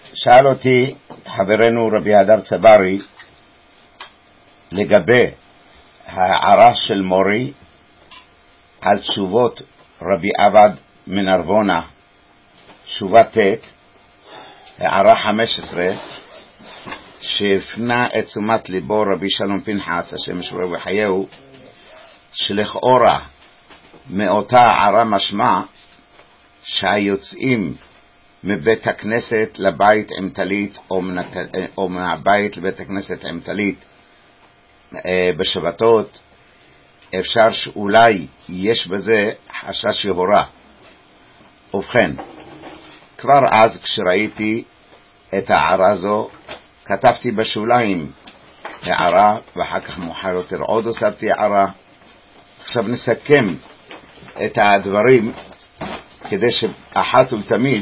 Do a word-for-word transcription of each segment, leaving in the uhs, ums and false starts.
שאל אותי חברנו רבי הדר צברי לגבי ההערה של מורי על תשובות רבי עבד מנרבונה, תשובה ט', הערה חמש עשרה, שהפנה את תשומת ליבו רבי שלום פנחס, השם ישמרהו ויחייהו, שלכאורה מאותה הערה משמע שהיוצאים מבית הכנסת לבית עם טלית, או, מנת... או מהבית לבית הכנסת עם טלית בשבתות, אפשר שאולי יש בזה חשש יהורה. ובכן, כבר אז כשראיתי את הערה זו, כתבתי בשוליים הערה, ואחר כך מאוחר יותר עוד הוספתי הערה. עכשיו נסכם את הדברים כדי שאחת ולתמיד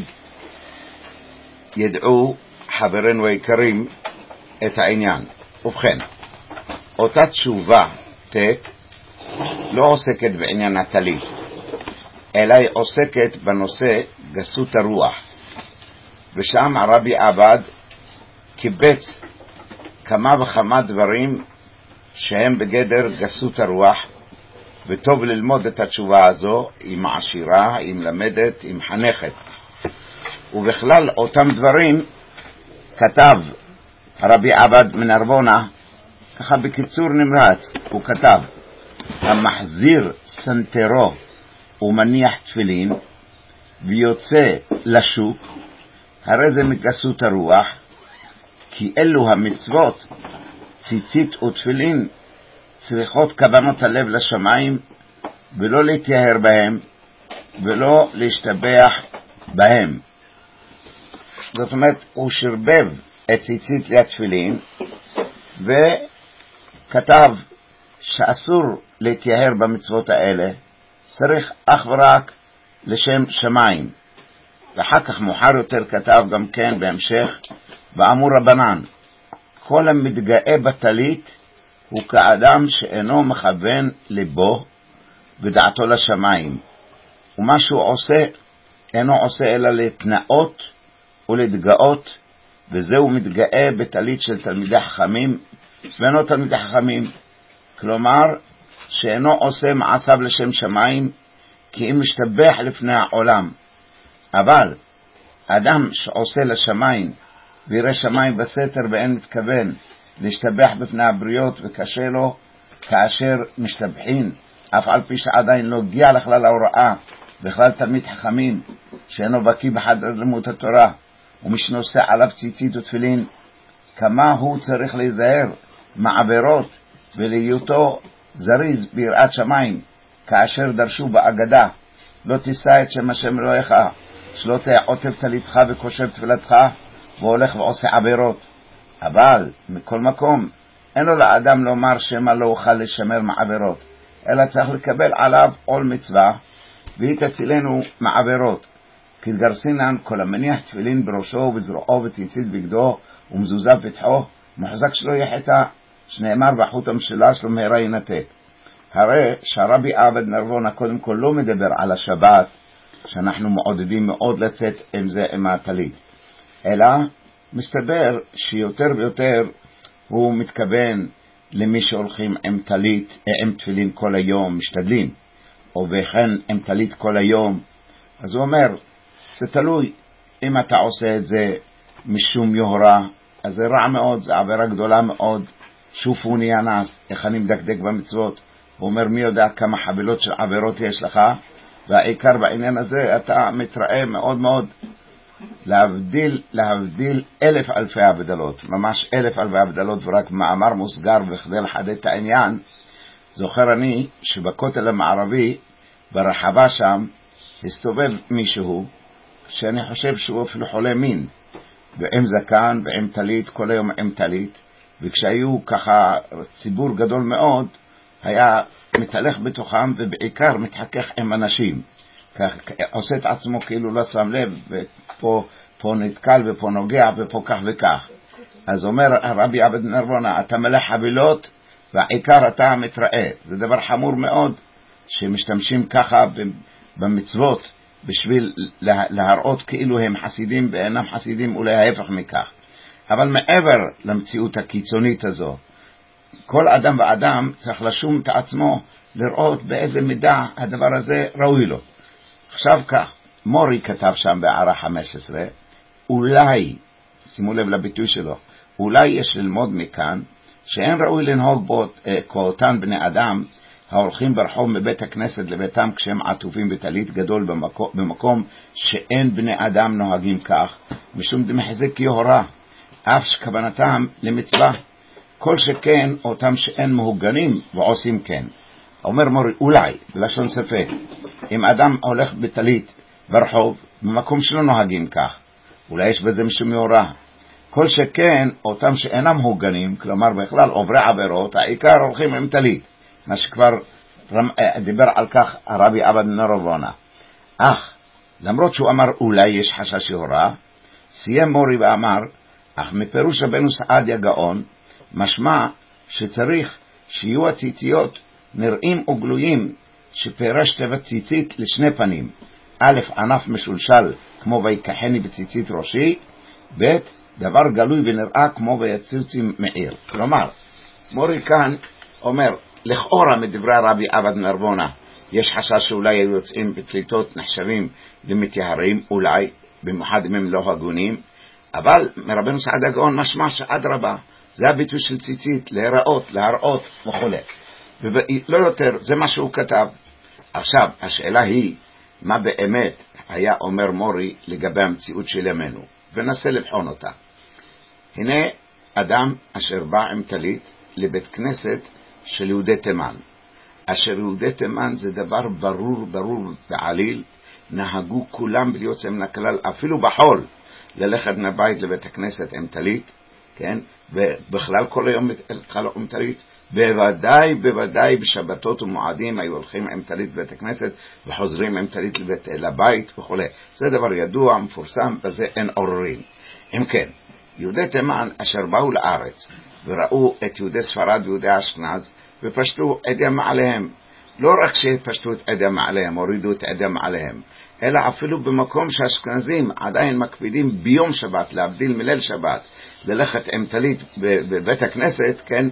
ידעו חברינו היקרים את העניין. ובכן, אותה תשובה ט' לא עוסקת בעניין הטלית, אלא היא עוסקת בנושא גסות הרוח, ושם הרבי עבד קיבץ כמה וכמה דברים שהם בגדר גסות הרוח, וטוב ללמוד את התשובה הזו, היא מעשירה, היא מלמדת, היא מחנכת. ובכלל אותם דברים כתב הרבי עבד מנרבונה, ככה בקיצור נמרץ, הוא כתב: המחזיר סנטרו ומניח תפילין ויוצא לשוק, הרי זה מגסות הרוח, כי אלו המצוות, ציצית ותפילין, צריכות כוונות הלב לשמיים, ולא להתייהר בהם ולא להשתבח בהם. זאת אומרת, הוא שרבב את ציצית לתפילין וכתב שאסור להתייהר במצוות האלה, צריך אך ורק לשם שמיים. ואחר כך מאוחר יותר כתב גם כן בהמשך, ואמור רבנן, כל המתגאה בטלית הוא כאדם שאינו מכוון לבו ודעתו לשמיים, ומה שהוא עושה אינו עושה אלא להתנאות ולהתגאות, וזהו מתגאה בטלית של תלמידי חכמים ואינו תלמידי חכמים, כלומר שאינו עושה מעשיו לשם שמיים, כי אם משתבח לפני העולם. אבל אדם שעושה לשמיים וירא שמיים בסתר ואין מתכוון להשתבח בפני הבריות, וקשה לו כאשר משתבחין, אף על פי שעדיין לא הגיע לכלל ההוראה בכלל תלמיד חכמים, שאינו בקיא בחדר לימוד התורה, ומי שנושא עליו ציצית ותפילין, כמה הוא צריך להיזהר מעבירות ולהיותו זריז ביראת שמיים, כאשר דרשו באגדה, לא תישא את שם השם אלוהיך, שלא תהיה עוטף טליתך וקושב תפילתך, והולך ועושה עבירות. אבל מכל מקום אין לו לאדם לומר שמה לא אוכל לשמר מעבירות, אלא צריך לקבל עליו עול מצווה, והיא תצילנו מעבירות. כתגרסינן כל המניח תפילין בראשו ובזרועו וציצית בגדו ומזוזה פתחו, מוחזק שלו יחטא, שנאמר בחוט המשולש לא מהרה ינתק. הרי שהרבי עבד מנרבונה קודם כל לא מדבר על השבת, שאנחנו מעודדים מאוד לצאת עם זה עם הטלית, אלא מסתבר שיותר ויותר הוא מתכוון למי שהולכים עם טלית, עם תפילין כל היום, משתדלים, או וכן עם טלית כל היום. אז הוא אומר, זה תלוי, אם אתה עושה את זה משום יהורה, אז זה רע מאוד, זה עבירה גדולה מאוד. שופוני אנס, איך אני מדקדק במצוות. הוא אומר, מי יודע כמה חבילות של עבירות יש לך, והעיקר בעניין הזה אתה מתראה מאוד מאוד. להבדיל, להבדיל אלף אלפי הבדלות, ממש אלף אלפי הבדלות, ורק מאמר מוסגר וכדי לחדד את העניין. זוכר אני שבכותל המערבי ברחבה שם הסתובב מישהו שאני חושב שהוא אפילו חולה מין, ועם זקן ועם טלית, כל היום עם טלית, וכשהיו ככה ציבור גדול מאוד היה מתהלך בתוכם, ובעיקר מתחכך עם אנשים, כך עושה את עצמו כאילו לא שם לב, ופה פה נתקל ופה נוגע ופה כך וכך. אז אומר הרבי עבד מנרבונה, אתה מלא חבילות והעיקר אתה מתראה. זה דבר חמור מאוד שמשתמשים ככה במצוות בשביל להראות כאילו הם חסידים ואינם חסידים, אולי ההפך מכך. אבל מעבר למציאות הקיצונית הזו, כל אדם ואדם צריך לשום את עצמו לראות באיזה מידה הדבר הזה ראוי לו. עכשיו כך, מורי כתב שם בערה חמש עשרה, אולי, שימו לב לביטוי שלו, אולי יש ללמוד מכאן שאין ראוי לנהוג בו כאותן בני אדם ההולכים ברחוב מבית הכנסת לביתם כשהם עטופים בטלית גדול במקום, במקום שאין בני אדם נוהגים כך, משום דמחזק יהורה, אף שכוונתם למצווה, כל שכן אותם שאין מהוגנים ועושים כן. אומר מורי, אולי, בלשון ספק, אם אדם הולך בטלית ברחוב במקום שלא נוהגים כך, אולי יש בזה משום יהורה. כל שכן אותם שאינם מהוגנים, כלומר בכלל עוברי עבירות, העיקר הולכים עם טלית, מה שכבר דיבר על כך הרבי עבד נרבונה. אך למרות שהוא אמר אולי יש חשש יהורה, סיים מורי ואמר, אך מפירוש רבנו סעדיה גאון משמע שצריך שיהיו הציציות נראים וגלויים, שפירש תיבת ציצית לשני פנים, א' ענף משולשל כמו ויקחני בציצית ראשי, ב' דבר גלוי ונראה כמו ויצוצי מאיר. כלומר, מורי כאן אומר, לכאורה מדברי הרבי עבד נרבונה יש חשש שאולי היו יוצאים בתליטות נחשבים למתייהרים, אולי במיוחד אם הם לא הגונים, אבל מרבנו סעדיה גאון משמע שעד רבה זה הביטוי של ציצית, להיראות, להראות וכו'. ולא יותר, זה מה שהוא כתב. עכשיו, השאלה היא, מה באמת היה אומר מורי לגבי המציאות של ימינו, ונסה לבחון אותה. הנה אדם אשר בא עם טלית לבית כנסת של יהודי תימן. אשר יהודי תימן זה דבר ברור, ברור בעליל, נהגו כולם בלי יוצא מן הכלל, אפילו בחול, ללכת מהבית לבית הכנסת עם טלית, כן? ובכלל כל היום התחלו עם טלית, בוודאי, בוודאי בשבתות ומועדים היו הולכים עם טלית לבית הכנסת, וחוזרים עם טלית לבית, לבית וכו'. זה דבר ידוע, מפורסם, בזה אין עוררין. אם כן, יהודי תימן אשר באו לארץ, וראו את יהודי ספרד ויהודי אשכנז, ופשטו עדם עליהם. לא רק שפשטו את עדם עליהם, הורידו את עדם עליהם, אלא אפילו במקום שהאשכנזים עדיין מקפידים ביום שבת, להבדיל מליל שבת, ללכת עם טלית בבית הכנסת, כן,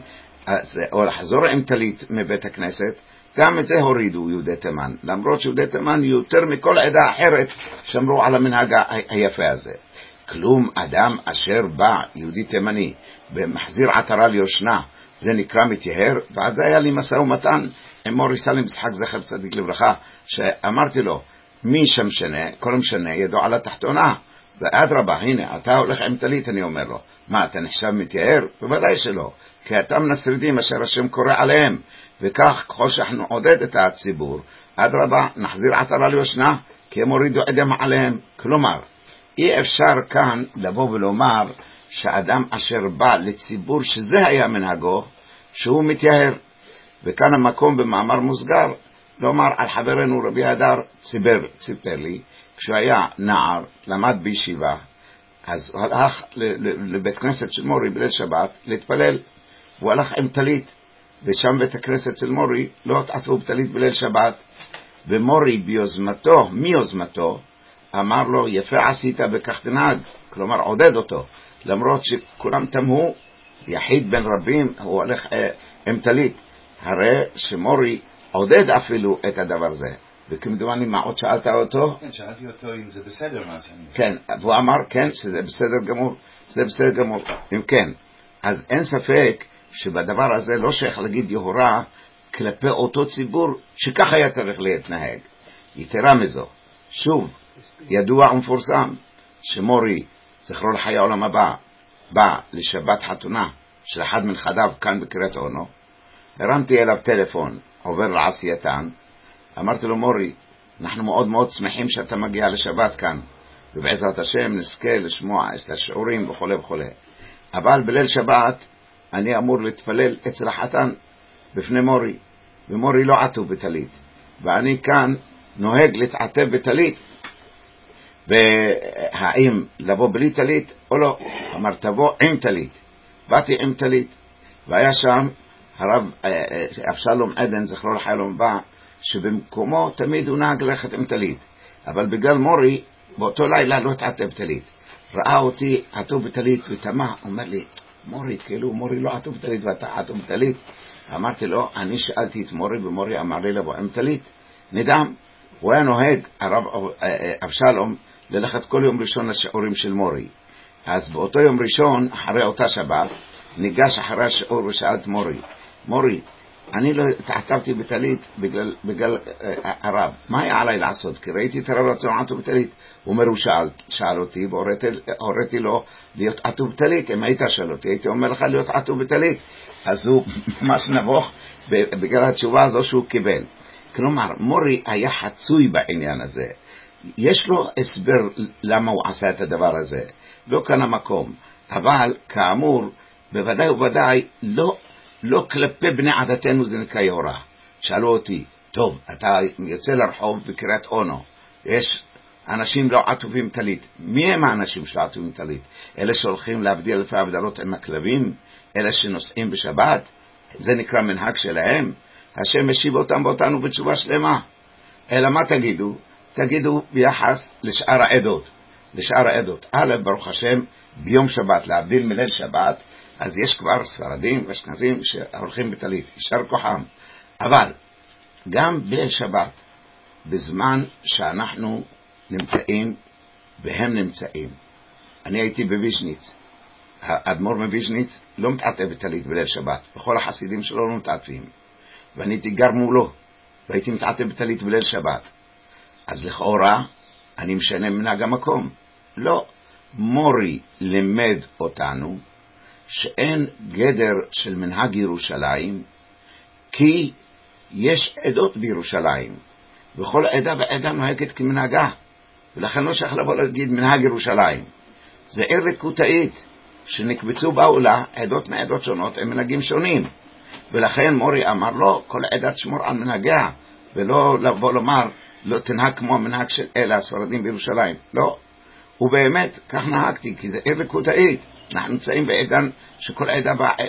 או לחזור עם טלית מבית הכנסת, גם את זה הורידו יהודי תימן, למרות שיהודי תימן יותר מכל עדה אחרת שמרו על המנהג היפה הזה. כלום אדם אשר בא, יהודי תימני, ומחזיר עטרה ליושנה, זה נקרא מתייהר. ועד זה היה לי משא ומתן עם מורי סלים בשחק זכר צדיק לברכה, שאמרתי לו, מי שם שנה, כל משנה, ידו על התחתונה, ועד רבה, הנה, אתה הולך עם טלית, אני אומר לו, מה, אתה נחשב מתייהר? בוודאי שלא, כי אתם נסרידים אשר השם קורא עליהם, וכך ככל שאנחנו עודד את הציבור, עד רבה, נחזיר עטרה ליושנה, כי הם הורידו עדם עליהם. כלומר, אי אפשר כאן לבוא ולומר שאדם אשר בא לציבור שזה היה מנהגו, שהוא מתייהר. וכאן המקום במאמר מוסגר, לומר על חברנו רבי הדר ציבר, ציפר לי, כשהוא היה נער, למד בישיבה, אז הוא הלך לבית כנסת של מורי בליל שבת להתפלל, הוא הלך עם טלית, ושם בית הכנסת של מורי לא התעטפו בטלית בליל שבת, ומורי ביוזמתו, מיוזמתו, אמר לו, יפה עשית בכך תנהג, כלומר עודד אותו, למרות שכולם תמהו, יחיד בין רבים, הוא הולך אה, עם טלית, הרי שמורי עודד אפילו את הדבר הזה. וכמדומני מה עוד שאלת אותו? כן, שאלתי אותו אם זה בסדר מה שאני עושה. כן, והוא אמר כן, שזה בסדר גמור, זה בסדר גמור. אם כן, אז אין ספק שבדבר הזה לא שייך להגיד יהורה כלפי אותו ציבור שכך היה צריך להתנהג. יתרה מזו, שוב, ידוע ומפורסם שמורי, זכרו לחיי העולם הבא, בא לשבת חתונה של אחד מנכדיו כאן בקריית אונו, הרמתי אליו טלפון, עובר לעשייתן, אמרתי לו, מורי, אנחנו מאוד מאוד שמחים שאתה מגיע לשבת כאן, ובעזרת השם נזכה לשמוע את השיעורים וכו' וכו'. אבל בליל שבת אני אמור להתפלל אצל החתן בפני מורי, ומורי לא עטו בטלית, ואני כאן נוהג להתעטב בטלית, והאם לבוא בלי טלית או לא? אמר, תבוא עם טלית. באתי עם טלית, והיה שם הרב אבשלום עדן, זכרו לחיי העולם הבא, שבמקומו תמיד הוא נהג ללכת עם טלית. אבל בגלל מורי, באותו לילה לא התעטב טלית. ראה אותי עטוב בטלית ותמה, אומר לי, מורי, כאילו מורי לא עטוב בטלית ואתה עטוב בטלית. אמרתי לו, אני שאלתי את מורי, ומורי אמר לי לבוא עם טלית. נדם, הוא היה נוהג, הרב אבשלום, ללכת כל יום ראשון לשיעורים של מורי. אז באותו יום ראשון, אחרי אותה שבת, ניגש אחרי השיעור ושאל את מורי, מורי, אני לא התעטבתי בטלית בגלל, בגלל אה, הרב, מה היה עליי לעשות? כי ראיתי את הרב רצון עטוב בטלית. הוא אומר, הוא שאל, שאל אותי, והוריתי לו להיות עטוב בטלית. אם היית שאל אותי, הייתי אומר לך להיות עטוב בטלית. אז הוא ממש נבוך בגלל התשובה הזו שהוא קיבל. כלומר, מורי היה חצוי בעניין הזה. יש לו הסבר למה הוא עשה את הדבר הזה. לא כאן המקום. אבל, כאמור, בוודאי ובוודאי, לא, לא כלפי בני עדתנו זה נקרא יהורה. שאלו אותי, טוב, אתה יוצא לרחוב בקריית אונו. יש אנשים לא עטובים טלית. מי הם האנשים שלא עטובים טלית? אלה שהולכים להבדיל לפי הבדלות עם הכלבים? אלה שנוסעים בשבת? זה נקרא מנהג שלהם. השם משיב אותם ואותנו בתשובה שלמה. אלא מה תגידו? תגידו ביחס לשאר העדות. לשאר העדות. א', ברוך השם, ביום שבת, להבדיל מליל שבת, אז יש כבר ספרדים ואשכנזים שהולכים בטלית. ישר כוחם. אבל גם בליל שבת, בזמן שאנחנו נמצאים והם נמצאים. אני הייתי בוויז'ניץ. האדמו"ר מוויז'ניץ לא מתעטב בטלית בליל שבת. בכל החסידים שלו לא מתעטבים. ואני הייתי גר מולו, והייתי מתעטב בטלית בליל שבת. אז לכאורה, אני משנה מנהג המקום. לא, מורי למד אותנו, שאין גדר של מנהג ירושלים, כי יש עדות בירושלים, וכל עדה ועדה נוהגת כמנהגה, ולכן לא שייך לבוא להגיד מנהג ירושלים. זה עיר רקוטאית, שנקבצו בעולה עדות מעדות שונות, הם מנהגים שונים. ולכן מורי אמר לו, כל עדה תשמור על מנהגיה, ולא לבוא לומר, לא תנהג כמו המנהג של אלה הספרדים בירושלים. לא. ובאמת, כך נהגתי, כי זה עיר רקוטאית. אנחנו נמצאים בעידן שכל עדה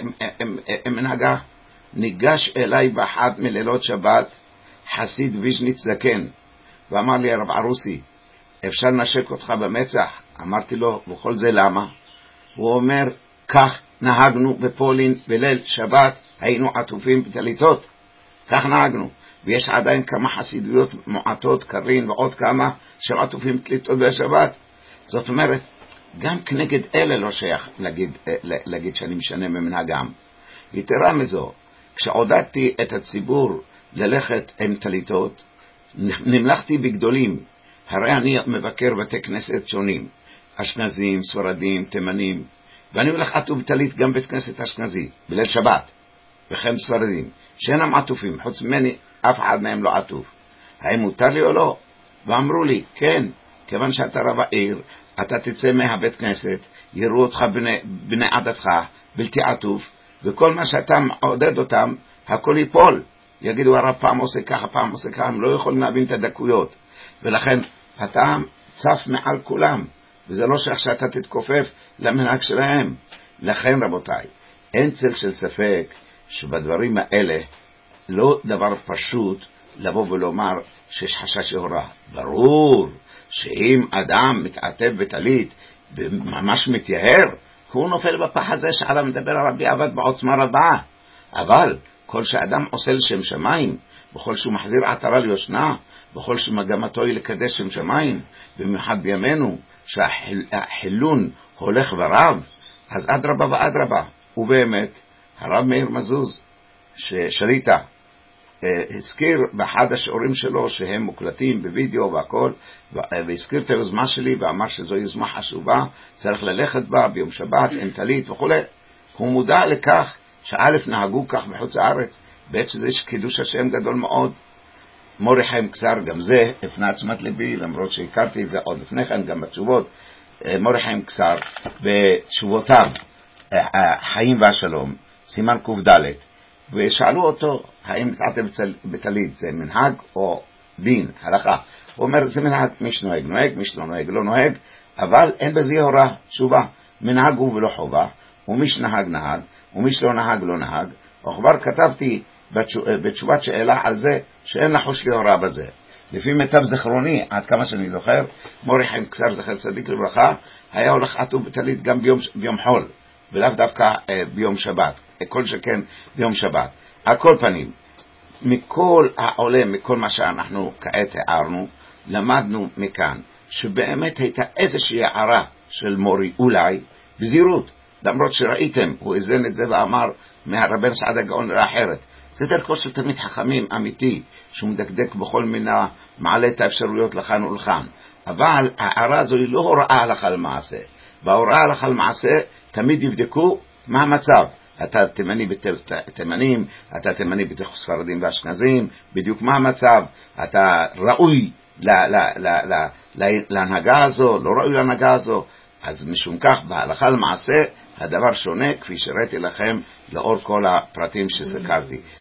הם מנהגה. ניגש אליי באחד מלילות שבת, חסיד ויז'ניץ זקן, ואמר לי, הרב ערוסי, אפשר לנשק אותך במצח? אמרתי לו, וכל זה למה? הוא אומר, כך נהגנו בפולין בליל שבת, היינו עטופים בטליתות. כך נהגנו. ויש עדיין כמה חסידויות מועטות, קרין ועוד כמה, שהם עטופים בטליתות בשבת. זאת אומרת, גם כנגד אלה לא שייך להגיד, להגיד שאני משנה ממנהגם. יתרה מזו, כשעודדתי את הציבור ללכת עם טליתות, נמלכתי בגדולים. הרי אני מבקר בתי כנסת שונים, אשכנזים, ספרדים, תימנים, ואני הולך עטוב טלית גם בית כנסת אשכנזי, בליל שבת, וכן ספרדים, שאינם עטופים, חוץ ממני, אף אחד מהם לא עטוף. האם מותר לי או לא? ואמרו לי, כן, כיוון שאתה רב העיר, אתה תצא מהבית כנסת, יראו אותך בני, בני עדתך, בלתי עטוף, וכל מה שאתה עודד אותם, הכל ייפול. יגידו, הרב פעם עושה ככה, פעם עושה ככה, הם לא יכולים להבין את הדקויות. ולכן, אתה צף מעל כולם, וזה לא שייך שאתה תתכופף למנהג שלהם. לכן, רבותיי, אין צל של ספק שבדברים האלה לא דבר פשוט לבוא ולומר שיש חשש יהורה. ברור שאם אדם מתעטב בטלית וממש מתייהר, הוא נופל בפח הזה שעליו מדבר הרבי עבד בעוצמה רבה. אבל כל שאדם עושה לשם שמיים, בכל שהוא מחזיר עטרה ליושנה, בכל שמגמתו היא לקדש שם שמיים, במיוחד בימינו שהחילון הולך ורב, אז אדרבה ואדרבה. ובאמת הרב מאיר מזוז ששליטה הזכיר באחד השיעורים שלו שהם מוקלטים בווידאו והכל, והזכיר את היוזמה שלי ואמר שזו יוזמה חשובה, צריך ללכת בה ביום שבת עם טלית וכו'. הוא מודע לכך שא' נהגו כך בחוץ הארץ, בעצם זה קידוש השם גדול מאוד. מורי חיים קצר, גם זה הפנה עצמת לבי, למרות שהכרתי את זה עוד לפני כן, גם בתשובות. מורי חיים קצר בתשובותיו חיים והשלום, סימן ק"ד, ושאלו אותו האם מתעטב בטלית זה מנהג או דין, הלכה. הוא אומר זה מנהג, מי שנוהג נוהג, מי שלא נוהג לא נוהג, אבל אין בזה הוראה. תשובה, מנהג הוא ולא חובה, ומי שנהג נהג, ומי שלא נהג לא נהג. וכבר כתבתי בתשובת שאלה על זה שאין לחוש לי הוראה בזה. לפי מיטב זכרוני, עד כמה שאני זוכר, מורי חיים קצר זכר צדיק לברכה, היה הולך עטוב בטלית גם ביום, ביום חול, ולאו דווקא אה, ביום שבת, כל שכן ביום שבת. על כל פנים, מכל העולה, מכל מה שאנחנו כעת הערנו, למדנו מכאן, שבאמת הייתה איזושהי הערה של מורי אולי, בזהירות, למרות שראיתם, הוא הזן את זה ואמר, מהרבן סעדה גאון לאחרת. זה דרכו של תמיד חכמים אמיתי, שהוא מדקדק בכל מינה, מעלה את האפשרויות לכאן ולכאן. אבל הערה הזו היא לא הוראה הלכה למעשה. בהוראה הלכה למעשה תמיד יבדקו מה המצב. אתה תימני בתימנים, אתה תימני בתוך ספרדים ואשכנזים, בדיוק מה המצב. אתה ראוי להנהגה הזו, לא ראוי להנהגה הזו. אז משום כך בהלכה למעשה הדבר שונה, כפי שראיתי לכם לאור כל הפרטים שסקרתי.